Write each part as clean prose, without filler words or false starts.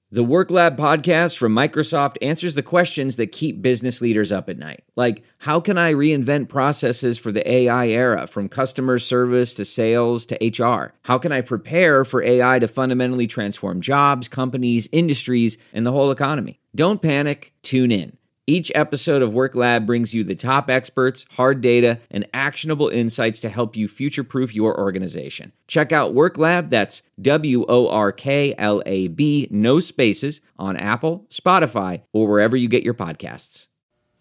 The Work Lab podcast from Microsoft answers the questions that keep business leaders up at night. Like, how can I reinvent processes for the AI era, from customer service to sales to HR? How can I prepare for AI to fundamentally transform jobs, companies, industries, and the whole economy? Don't panic, tune in. Each episode of Work Lab brings you the top experts, hard data, and actionable insights to help you future-proof your organization. Check out Work Lab, that's WORKLAB, no spaces, on Apple, Spotify, or wherever you get your podcasts.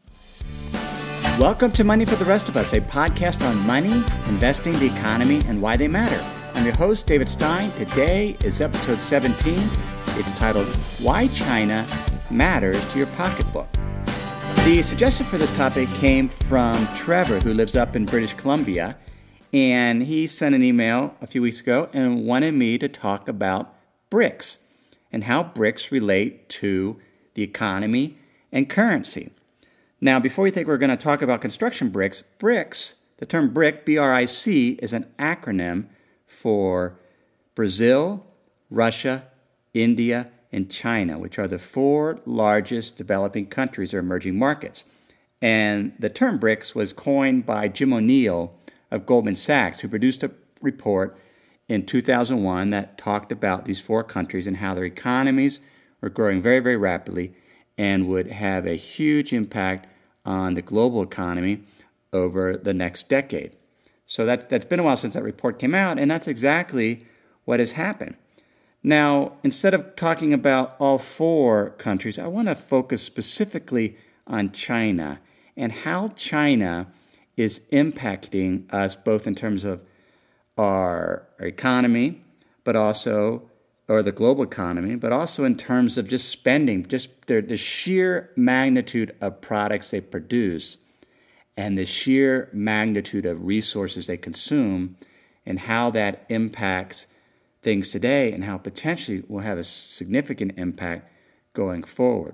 Welcome to Money for the Rest of Us, a podcast on money, investing, the economy, and why they matter. I'm your host, David Stein. Today is episode 17. It's titled, Why China Matters to Your Pocketbook. The suggestion for this topic came from Trevor, who lives up in British Columbia, and he sent an email a few weeks ago and wanted me to talk about BRICS and how BRICS relate to the economy and currency. Now, before you think we're going to talk about construction bricks, BRICS, the term BRIC, B-R-I-C, is an acronym for Brazil, Russia, India, and China, which are the four largest developing countries or emerging markets. And the term BRICS was coined by Jim O'Neill of Goldman Sachs, who produced a report in 2001 that talked about these four countries and how their economies were growing very, very rapidly and would have a huge impact on the global economy over the next decade. So that's been a while since that report came out, and that's exactly what has happened. Now, instead of talking about all four countries, I want to focus specifically on China and how China is impacting us both in terms of our economy, but also, or the global economy, but also in terms of just spending, just the sheer magnitude of products they produce and the sheer magnitude of resources they consume and how that impacts things today and how potentially will have a significant impact going forward.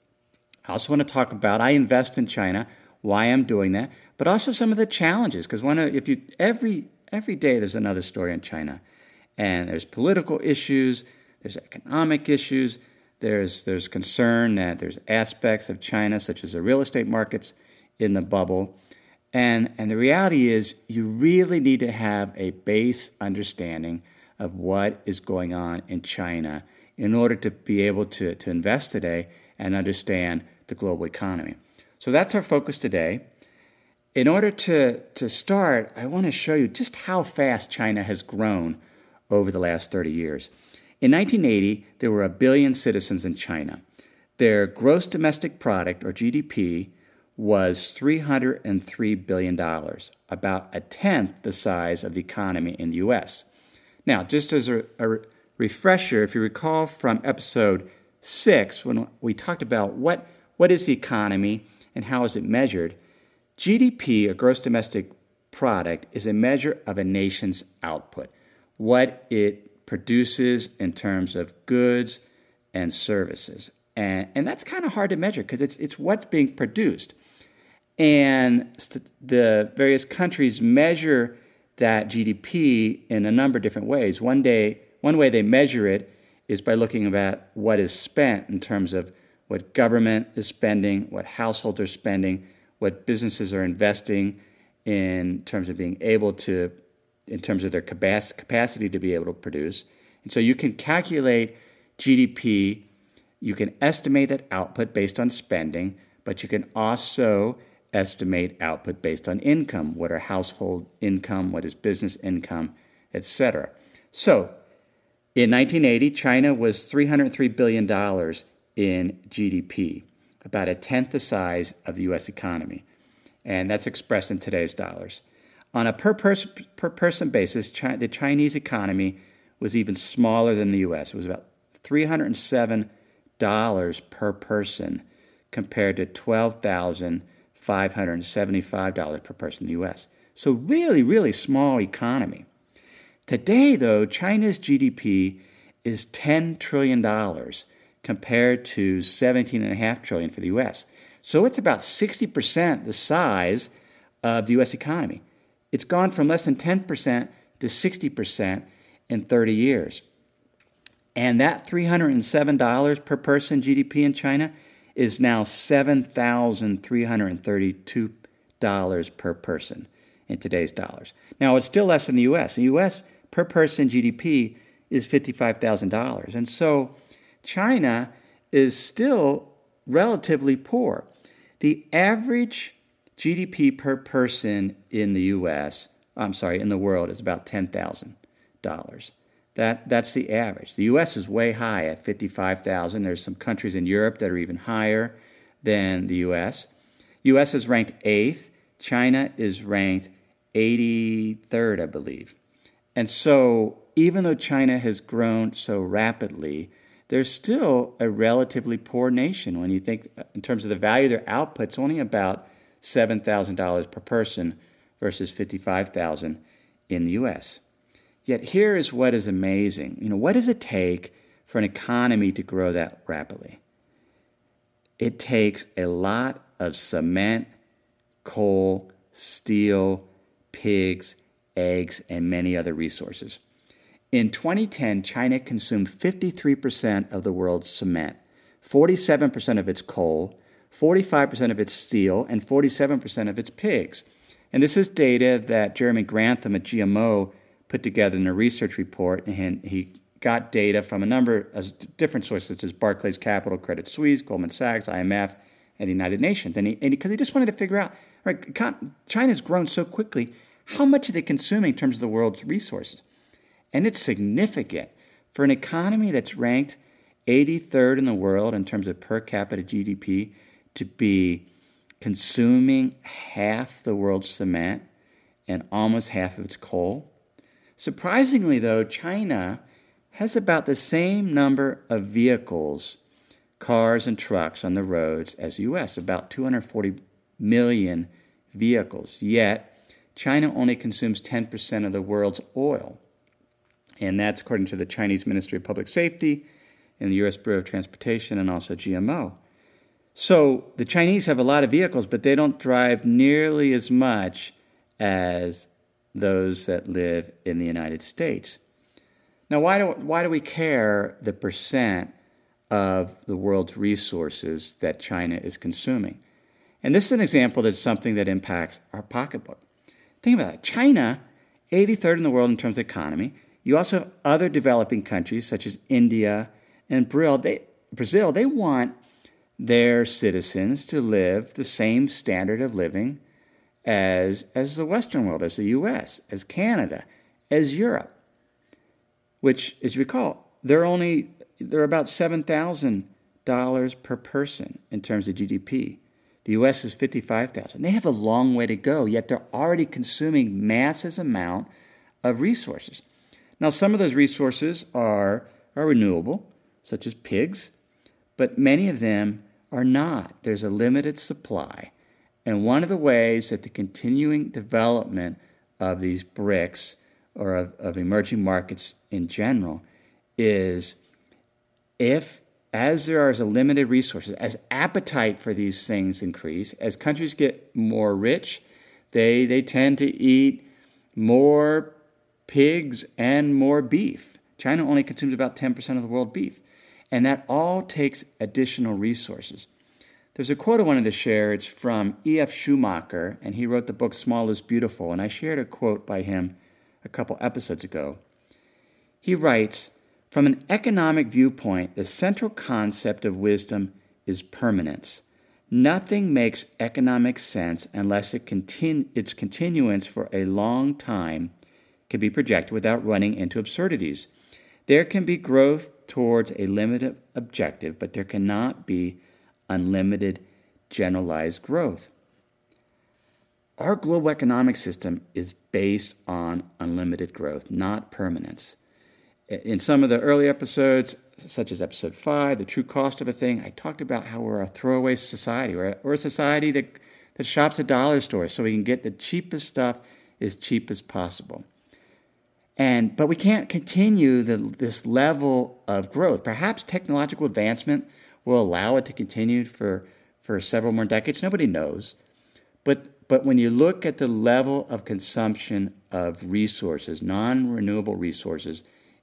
I also want to talk about, I invest in China, why I'm doing that, but also some of the challenges, because every day there's another story on China, and there's political issues, there's economic issues, there's concern that there's aspects of China, such as the real estate markets, in the bubble, and the reality is you really need to have a base understanding of what is going on in China in order to be able to invest today and understand the global economy. So that's our focus today. In order to start, I want to show you just how fast China has grown over the last 30 years. In 1980, there were 1 billion citizens in China. Their gross domestic product, or GDP, was $303 billion, about a tenth the size of the economy in the U.S. Now, just as a refresher, if you recall from episode 6, when we talked about what is the economy and how is it measured, GDP, or gross domestic product, is a measure of a nation's output, what it produces in terms of goods and services. And that's kind of hard to measure because it's what's being produced. And the various countries measure that GDP in a number of different ways. One way they measure it is by looking at what is spent in terms of what government is spending, what households are spending, what businesses are investing in terms of being able to, in terms of their capacity to be able to produce. And so you can calculate GDP, you can estimate that output based on spending, but you can also estimate output based on income. What are household income? What is business income? Etc. So, in 1980, China was $303 billion in GDP, about a tenth the size of the U.S. economy. And that's expressed in today's dollars. On a per person basis, the Chinese economy was even smaller than the U.S. It was about $307 per person compared to $12,575 per person in the U.S. So really, really small economy. Today, though, China's GDP is $10 trillion compared to $17.5 trillion for the U.S. So it's about 60% the size of the U.S. economy. It's gone from less than 10% to 60% in 30 years. And that $307 per person GDP in China is now $7,332 per person in today's dollars. Now, it's still less than the U.S. The U.S. per person GDP is $55,000. And so China is still relatively poor. The average GDP per person in the in the world is about $10,000. That's the average. The U.S. is way high at $55,000. There's some countries in Europe that are even higher than the U.S. U.S. is ranked 8th. China is ranked 83rd, I believe. And so even though China has grown so rapidly, they're still a relatively poor nation. When you think in terms of the value of their output, it's only about $7,000 per person versus $55,000 in the U.S. Yet here is what is amazing. What does it take for an economy to grow that rapidly? It takes a lot of cement, coal, steel, pigs, eggs, and many other resources. In 2010, China consumed 53% of the world's cement, 47% of its coal, 45% of its steel, and 47% of its pigs. And this is data that Jeremy Grantham at GMO put together in a research report, and he got data from a number of different sources, such as Barclays Capital, Credit Suisse, Goldman Sachs, IMF, and the United Nations. And because he just wanted to figure out, right, China's grown so quickly, how much are they consuming in terms of the world's resources? And it's significant. For an economy that's ranked 83rd in the world in terms of per capita GDP to be consuming half the world's cement and almost half of its coal. Surprisingly, though, China has about the same number of vehicles, cars and trucks on the roads as the U.S., about 240 million vehicles. Yet, China only consumes 10% of the world's oil. And that's according to the Chinese Ministry of Public Safety and the U.S. Bureau of Transportation and also GMO. So the Chinese have a lot of vehicles, but they don't drive nearly as much as those that live in the United States. Now, why do we care the percent of the world's resources that China is consuming? And this is an example that's something that impacts our pocketbook. Think about it. China, 83rd in the world in terms of economy. You also have other developing countries such as India and Brazil. They want their citizens to live the same standard of living as the Western world, as the U.S., as Canada, as Europe, which, as you recall, they're about $7,000 per person in terms of GDP. The U.S. is $55,000. They have a long way to go, yet they're already consuming massive amount of resources. Now, some of those resources are renewable, such as pigs, but many of them are not. There's a limited supply. And one of the ways that the continuing development of these BRICS, or of emerging markets in general, is as there is a limited resources, as appetite for these things increase, as countries get more rich, they tend to eat more pigs and more beef. China only consumes about 10% of the world beef. And that all takes additional resources. There's a quote I wanted to share. It's from E.F. Schumacher, and he wrote the book Small is Beautiful. And I shared a quote by him a couple episodes ago. He writes, "From an economic viewpoint, the central concept of wisdom is permanence. Nothing makes economic sense unless its continuance for a long time can be projected without running into absurdities. There can be growth towards a limited objective, but there cannot be unlimited generalized growth." Our global economic system is based on unlimited growth, not permanence. In some of the early episodes, such as episode 5, The True Cost of a Thing, I talked about how we're a throwaway society. We're a society that shops at dollar stores so we can get the cheapest stuff as cheap as possible. But we can't continue this level of growth. Perhaps technological advancement will allow it to continue for several more decades. Nobody knows. But when you look at the level of consumption of resources, non-renewable resources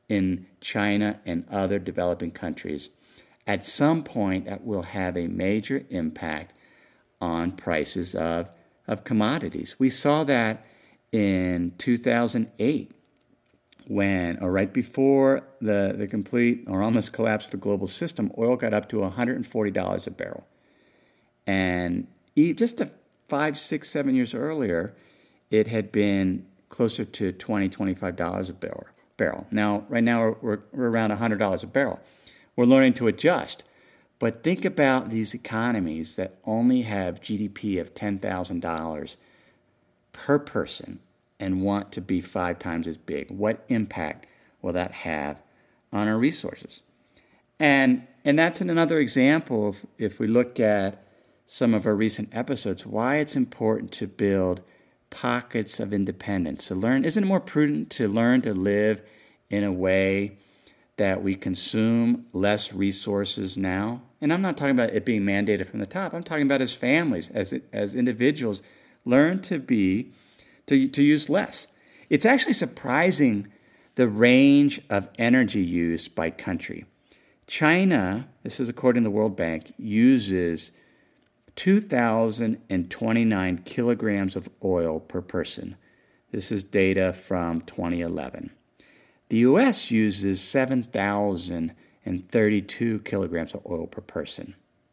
in China and other developing countries, at some point that will have a major impact on prices of commodities. We saw that in 2008 when, or right before the complete or almost collapse of the global system, oil got up to $140 a barrel. And just 5, 6, 7 years earlier, it had been closer to $20, $25 a barrel. Now, right now, we're around $100 a barrel. We're learning to adjust. But think about these economies that only have GDP of $10,000 per person and want to be 5 times as big. What impact will that have on our resources? And that's another example of, if we look at some of our recent episodes, why it's important to build pockets of independence. Isn't it more prudent to learn to live in a way that we consume less resources now? And I'm not talking about it being mandated from the top. I'm talking about as families, as individuals, learn to use less. It's actually surprising the range of energy use by country. China, this is according to the World Bank, uses 2,029 kilograms of oil per person. This is data from 2011. The U.S. uses 7,032 kilograms of oil per person.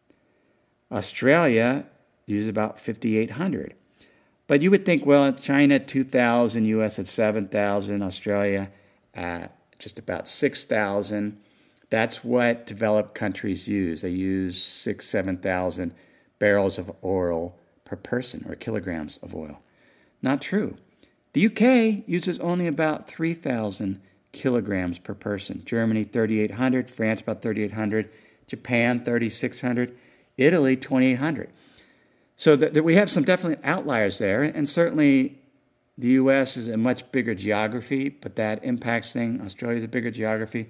Australia uses about 5,800. But you would think, well, China 2,000, U.S. at 7,000, Australia at just about 6,000. That's what developed countries use. They use 6,000, 7,000 barrels of oil per person, or kilograms of oil. Not true. The UK uses only about 3,000 kilograms per person. Germany, 3,800. France, about 3,800. Japan, 3,600. Italy, 2,800. So that we have some definitely outliers there, and certainly the U.S. is a much bigger geography, but that impacts things. Australia is a bigger geography.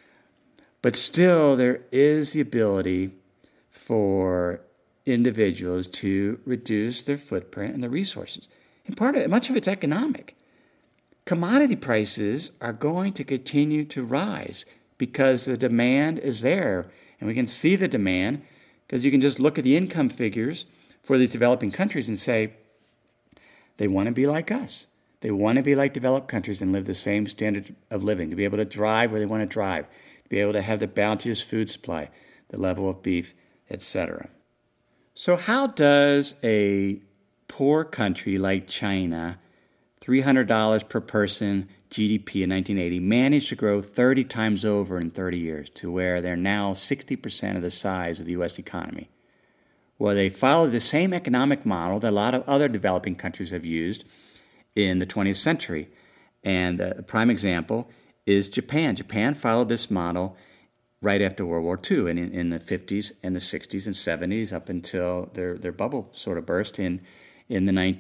But still, there is the ability for individuals to reduce their footprint and their resources. And much of it's economic. Commodity prices are going to continue to rise because the demand is there. And we can see the demand because you can just look at the income figures for these developing countries and say, they want to be like us. They want to be like developed countries and live the same standard of living, to be able to drive where they want to drive, to be able to have the bounteous food supply, the level of beef, etc. So how does a poor country like China, $300 per person GDP in 1980, manage to grow 30 times over in 30 years to where they're now 60% of the size of the U.S. economy? Well, they follow the same economic model that a lot of other developing countries have used in the 20th century. And a prime example is Japan. Japan followed this model right after World War II, and in the 50s and the 60s and 70s up until their bubble sort of burst in the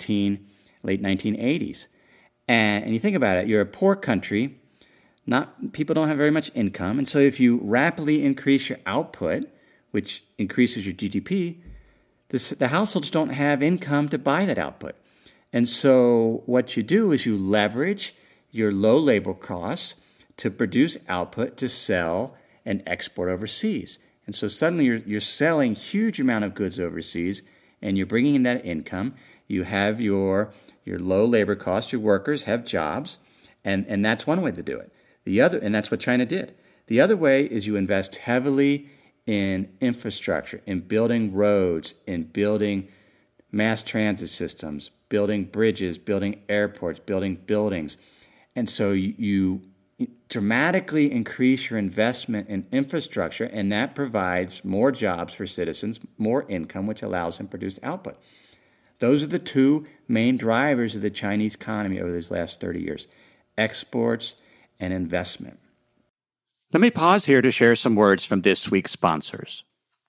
late 1980s. And you think about it, you're a poor country, people don't have very much income, and so if you rapidly increase your output, which increases your GDP, the households don't have income to buy that output. And so what you do is you leverage your low labor costs to produce output to sell and export overseas. And so suddenly you're selling huge amount of goods overseas, and you're bringing in that income. You have your low labor costs. Your workers have jobs, and that's one way to do it. And that's what China did. The other way is you invest heavily in infrastructure, in building roads, in building mass transit systems, building bridges, building airports, building buildings. And so you dramatically increase your investment in infrastructure, and that provides more jobs for citizens, more income, which allows them to produce output. Those are the two main drivers of the Chinese economy over these last 30 years, exports and investment. Let me pause here to share some words from this week's sponsors.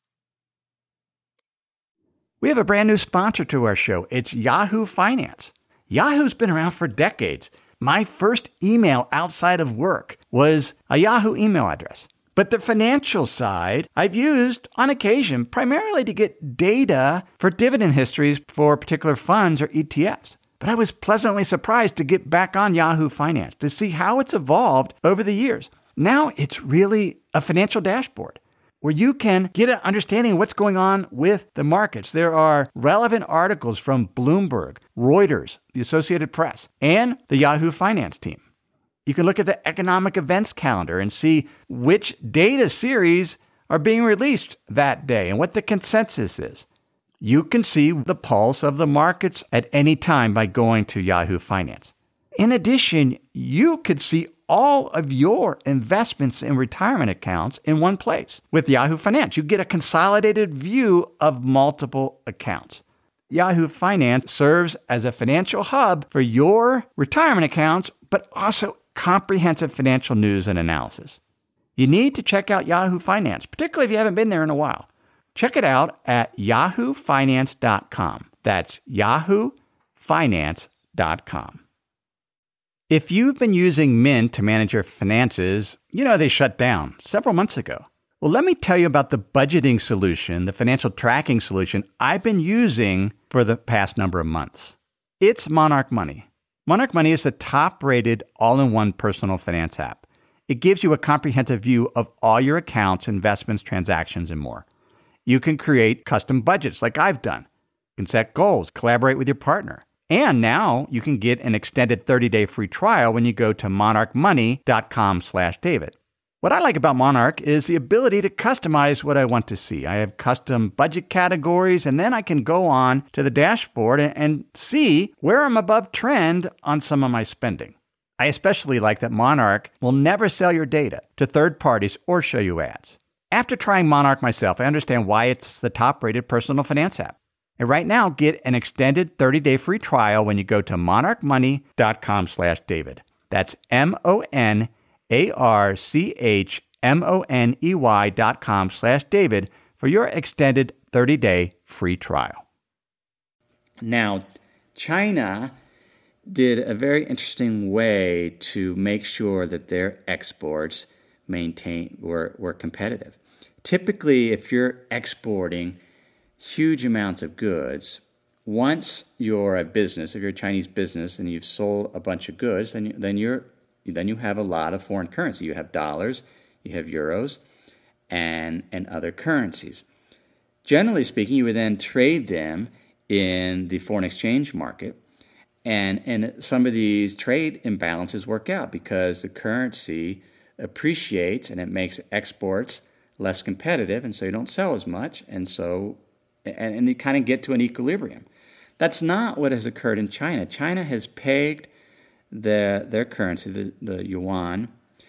We have a brand new sponsor to our show. It's Yahoo Finance. Yahoo's been around for decades. My first email outside of work was a Yahoo email address. But the financial side I've used on occasion primarily to get data for dividend histories for particular funds or ETFs. But I was pleasantly surprised to get back on Yahoo Finance to see how it's evolved over the years. Now it's really a financial dashboard where you can get an understanding of what's going on with the markets. There are relevant articles from Bloomberg, Reuters, the Associated Press, and the Yahoo Finance team. You can look at the economic events calendar and see which data series are being released that day and what the consensus is. You can see the pulse of the markets at any time by going to Yahoo Finance. In addition, you could see all of your investments in retirement accounts in one place. With Yahoo Finance, you get a consolidated view of multiple accounts. Yahoo Finance serves as a financial hub for your retirement accounts, but also comprehensive financial news and analysis. You need to check out Yahoo Finance, particularly if you haven't been there in a while. Check it out at yahoofinance.com. That's yahoofinance.com. If you've been using Mint to manage your finances, you know they shut down several months ago. Well, let me tell you about the budgeting solution, the financial tracking solution I've been using for the past number of months. It's Monarch Money. Monarch Money is the top-rated all-in-one personal finance app. It gives you a comprehensive view of all your accounts, investments, transactions, and more. You can create custom budgets like I've done. You can set goals, collaborate with your partner. And now you can get an extended 30-day free trial when you go to monarchmoney.com/David. What I like about Monarch is the ability to customize what I want to see. I have custom budget categories, and then I can go on to the dashboard and see where I'm above trend on some of my spending. I especially like that Monarch will never sell your data to third parties or show you ads. After trying Monarch myself, I understand why it's the top-rated personal finance app. And right now, get an extended 30-day free trial when you go to monarchmoney.com/David. That's monarchmoney.com/David for your extended 30-day free trial. Now, China did a very interesting way to make sure that their exports were competitive. Typically, if you're exporting huge amounts of goods, once you're a business, if you're a Chinese business and you've sold a bunch of goods, then you have a lot of foreign currency. You have dollars, you have euros, and other currencies. Generally speaking, you would then trade them in the foreign exchange market, and some of these trade imbalances work out because the currency appreciates and it makes exports less competitive, and so you don't sell as much, and you kind of get to an equilibrium. That's not what has occurred in China. China has pegged their currency, the yuan,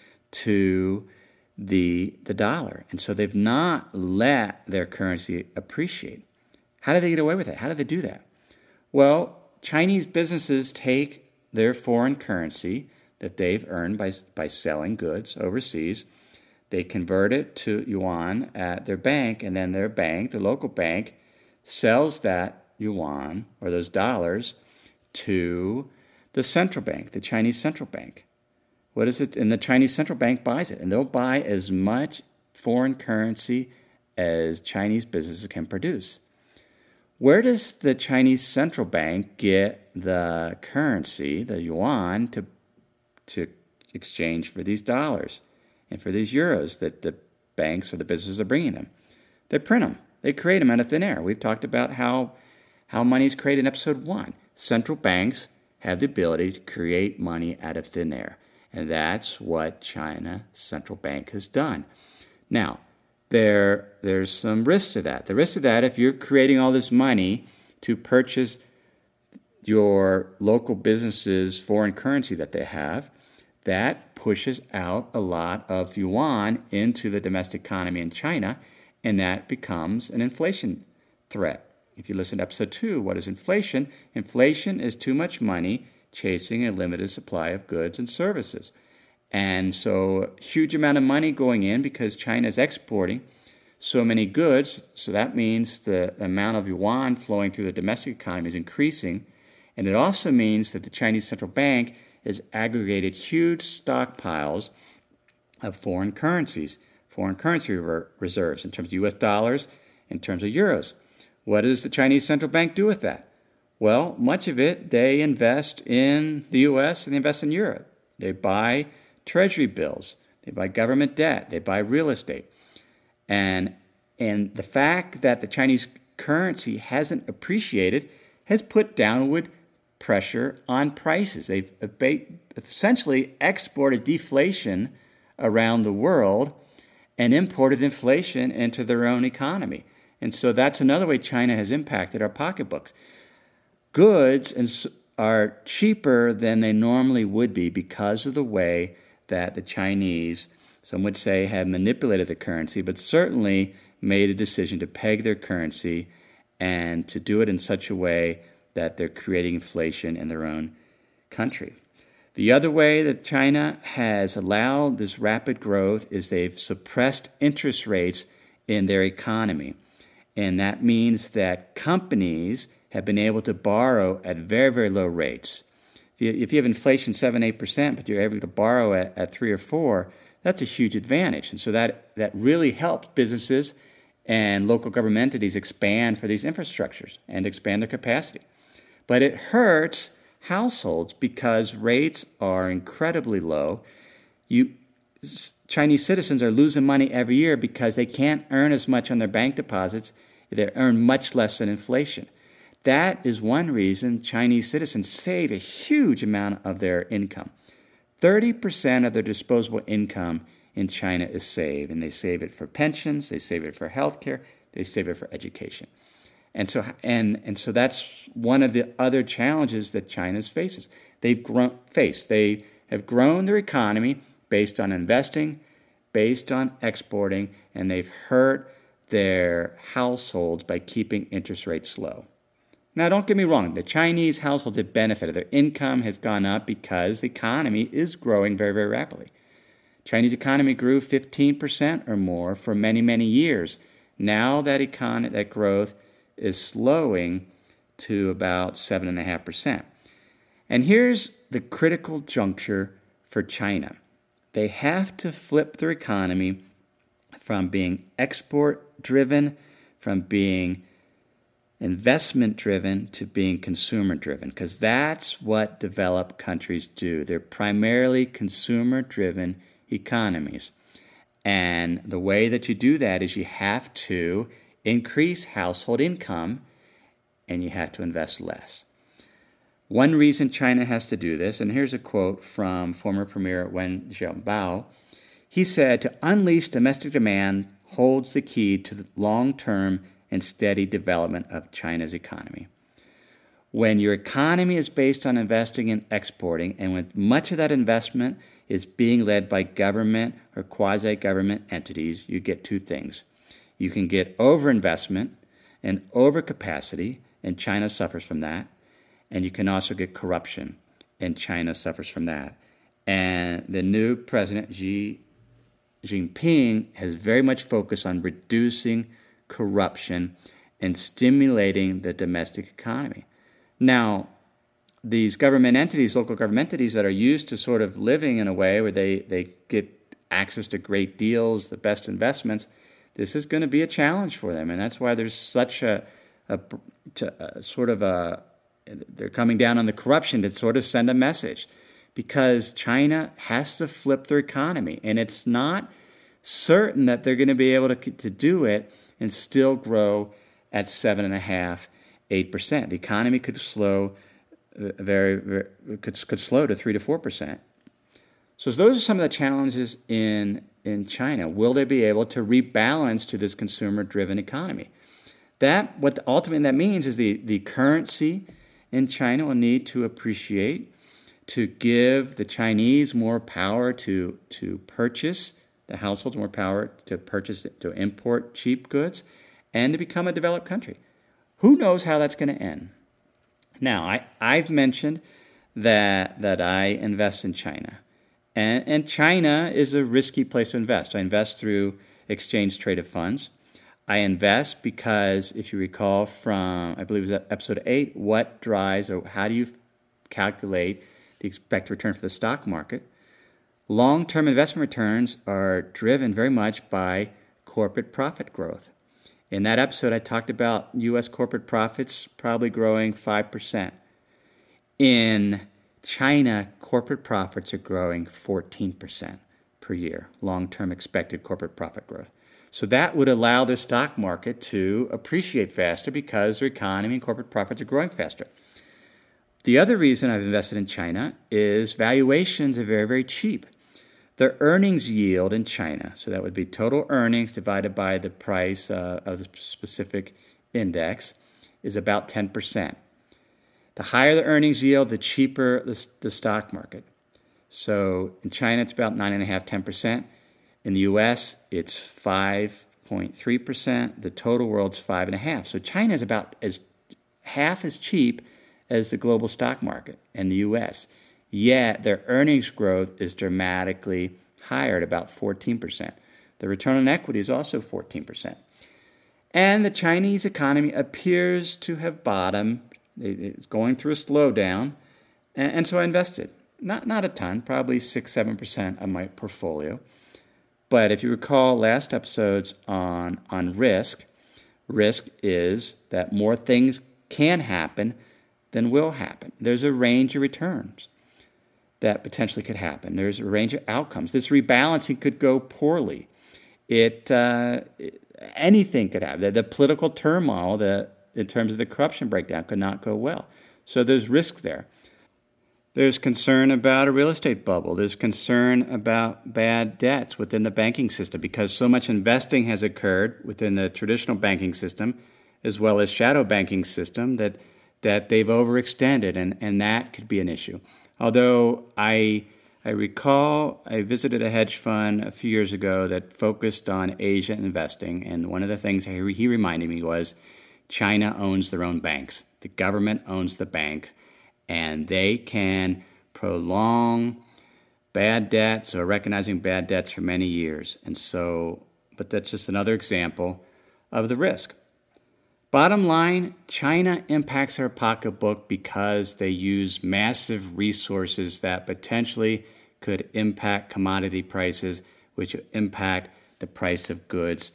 to the dollar, and so they've not let their currency appreciate. How do they get away with it? How do they do that? Well, Chinese businesses take their foreign currency that they've earned by selling goods overseas. They convert it to yuan at their bank, and then their bank, the local bank, sells that yuan or those dollars to the central bank, the Chinese central bank. What is it? And the Chinese central bank buys it, and they'll buy as much foreign currency as Chinese businesses can produce. Where does the Chinese central bank get the currency, the yuan, to exchange for these dollars and for these euros that the banks or the businesses are bringing them? They print them. They create them out of thin air. We've talked about how money is created in episode 1. Central banks have the ability to create money out of thin air, and that's what China Central Bank has done. Now, there's some risk to that. The risk to that, if you're creating all this money to purchase your local businesses' foreign currency that they have, that pushes out a lot of yuan into the domestic economy in China, and that becomes an inflation threat. If you listen to episode 2, what is inflation? Inflation is too much money chasing a limited supply of goods and services. And so huge amount of money going in because China is exporting so many goods. So that means the amount of yuan flowing through the domestic economy is increasing. And it also means that the Chinese central bank has aggregated huge stockpiles of foreign currencies, foreign currency reserves in terms of U.S. dollars, in terms of euros. What does the Chinese central bank do with that? Well, much of it they invest in the U.S. and they invest in Europe. They buy treasury bills. they buy government debt, they buy real estate. And the fact that the Chinese currency hasn't appreciated has put downward pressure on prices. They've essentially exported deflation around the world and imported inflation into their own economy. And so that's another way China has impacted our pocketbooks. Goods are cheaper than they normally would be because of the way that the Chinese, some would say, have manipulated the currency, but certainly made a decision to peg their currency and to do it in such a way that they're creating inflation in their own country. The other way that China has allowed this rapid growth is they've suppressed interest rates in their economy. And that means that companies have been able to borrow at very, very low rates. If you have inflation 7-8%, but you're able to borrow at 3 or 4, that's a huge advantage. And so that really helps businesses and local government entities expand for these infrastructures and expand their capacity. But it hurts households because rates are incredibly low. Chinese citizens are losing money every year because they can't earn as much on their bank deposits. They earn much less than inflation. That is one reason Chinese citizens save a huge amount of their income. 30% of their disposable income in China is saved, and they save it for pensions, they save it for healthcare, they save it for education. And so that's one of the other challenges that China faces. They have grown their economy based on investing, based on exporting, and they've hurt their households by keeping interest rates low. Now, don't get me wrong. The Chinese households have benefited. Their income has gone up because the economy is growing very, very rapidly. Chinese economy grew 15% or more for many, many years. Now that growth is slowing to about 7.5%. And here's the critical juncture for China. They have to flip their economy from being export-driven, from being investment-driven to being consumer-driven, because that's what developed countries do. They're primarily consumer-driven economies. And the way that you do that is you have to increase household income and you have to invest less. One reason China has to do this, and here's a quote from former Premier Wen Jiabao. He said, "To unleash domestic demand holds the key to the long-term and steady development of China's economy." When your economy is based on investing and exporting, and when much of that investment is being led by government or quasi-government entities, you get two things. You can get overinvestment and overcapacity, and China suffers from that. And you can also get corruption, and China suffers from that. And the new president, Xi Jinping, has very much focused on reducing corruption and stimulating the domestic economy. Now, these government entities, local government entities that are used to sort of living in a way where they get access to great deals, the best investments, this is going to be a challenge for them. And that's why there's such they're coming down on the corruption to sort of send a message, because China has to flip their economy. And it's not certain that they're going to be able to do it and still grow at 7.5%, 8%. The economy could slow could slow to 3 to 4%. So those are some of the challenges in China. Will they be able to rebalance to this consumer-driven economy? What ultimately that means is the currency in China will need to appreciate to give the Chinese more power to purchase, the households more power to purchase, to import cheap goods, and to become a developed country. Who knows how that's going to end? Now, I've mentioned that I invest in China. And China is a risky place to invest. I invest through exchange-traded funds. I invest because, if you recall from, I believe it was episode 8, what drives, or how do you calculate the expected return for the stock market? Long-term investment returns are driven very much by corporate profit growth. In that episode, I talked about U.S. corporate profits probably growing 5%. In China, corporate profits are growing 14%. per year, long-term expected corporate profit growth. So that would allow the stock market to appreciate faster because their economy and corporate profits are growing faster. The other reason I've invested in China is valuations are very, very cheap. Their earnings yield in China, so that would be total earnings divided by the price of the specific index, is about 10%. The higher the earnings yield, the cheaper the stock market. So in China, it's about 9.5%, 10%. In the U.S., it's 5.3%. The total world's 5.5%. So China is about half as cheap as the global stock market and the U.S., yet their earnings growth is dramatically higher at about 14%. The return on equity is also 14%. And the Chinese economy appears to have bottomed. It's going through a slowdown. And so I invested. Not a ton, probably 6-7% of my portfolio. But if you recall last episodes on risk is that more things can happen than will happen. There's a range of returns that potentially could happen. There's a range of outcomes. This rebalancing could go poorly. Anything could happen. The political turmoil, in terms of the corruption breakdown, could not go well. So there's risk there. There's concern about a real estate bubble. There's concern about bad debts within the banking system because so much investing has occurred within the traditional banking system as well as shadow banking system that they've overextended, and that could be an issue. Although I recall I visited a hedge fund a few years ago that focused on Asia investing, and one of the things he reminded me was China owns their own banks. The government owns the bank, and they can prolong bad debts or recognizing bad debts for many years. And so, but that's just another example of the risk. Bottom line, China impacts our pocketbook because they use massive resources that potentially could impact commodity prices, which impact the price of goods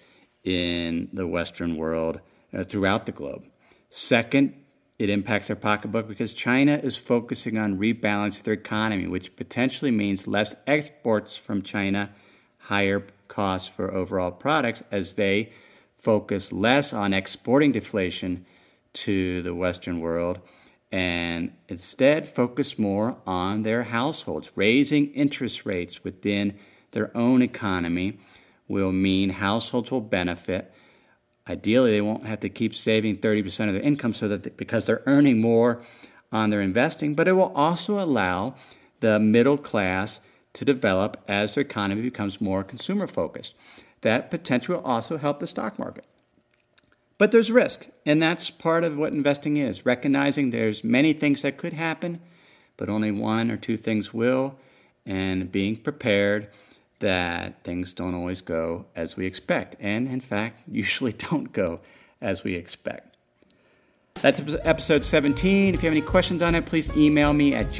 in the Western world throughout the globe. Second, it impacts our pocketbook because China is focusing on rebalancing their economy, which potentially means less exports from China, higher costs for overall products as they focus less on exporting deflation to the Western world and instead focus more on their households. Raising interest rates within their own economy will mean households will benefit. Ideally, they won't have to keep saving 30% of their income because they're earning more on their investing, but it will also allow the middle class to develop as their economy becomes more consumer-focused. That potentially will also help the stock market. But there's risk, and that's part of what investing is, recognizing there's many things that could happen, but only one or two things will, and being prepared that things don't always go as we expect, and in fact, usually don't go as we expect. That's episode 17. If you have any questions on it, please email me at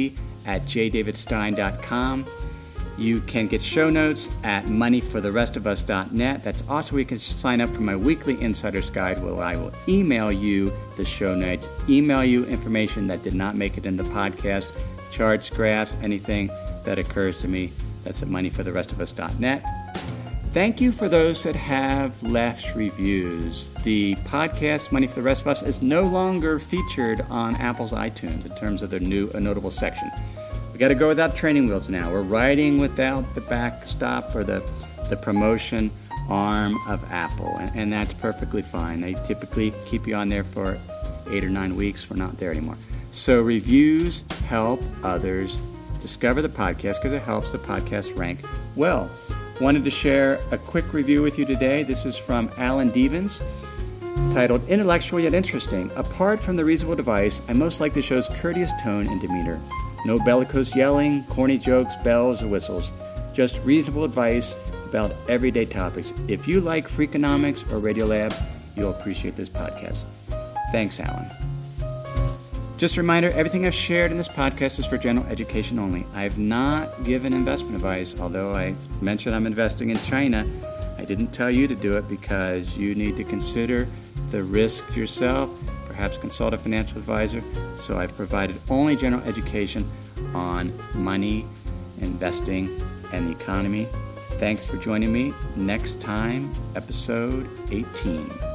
jd@jdavidstein.com. You can get show notes at moneyfortherestofus.net. That's also where you can sign up for my weekly Insider's Guide, where I will email you the show notes, email you information that did not make it in the podcast, charts, graphs, anything that occurs to me. That's at moneyfortherestofus.net. Thank you for those that have left reviews. The podcast, Money for the Rest of Us, is no longer featured on Apple's iTunes in terms of their new notable section. We got to go without training wheels now. We're riding without the backstop or the promotion arm of Apple, and that's perfectly fine. They typically keep you on there for 8 or 9 weeks. We're not there anymore. So reviews help others discover the podcast because it helps the podcast rank well. Wanted to share a quick review with you today. This is from Alan Devens, titled Intellectual Yet Interesting. Apart from the reasonable device, I most like the show's courteous tone and demeanor. No bellicose yelling, corny jokes, bells, or whistles. Just reasonable advice about everyday topics. If you like Freakonomics or Radiolab, you'll appreciate this podcast. Thanks, Alan. Just a reminder, everything I've shared in this podcast is for general education only. I have not given investment advice, although I mentioned I'm investing in China. I didn't tell you to do it because you need to consider the risk yourself, perhaps consult a financial advisor. So I've provided only general education on money, investing, and the economy. Thanks for joining me. Next time, episode 18.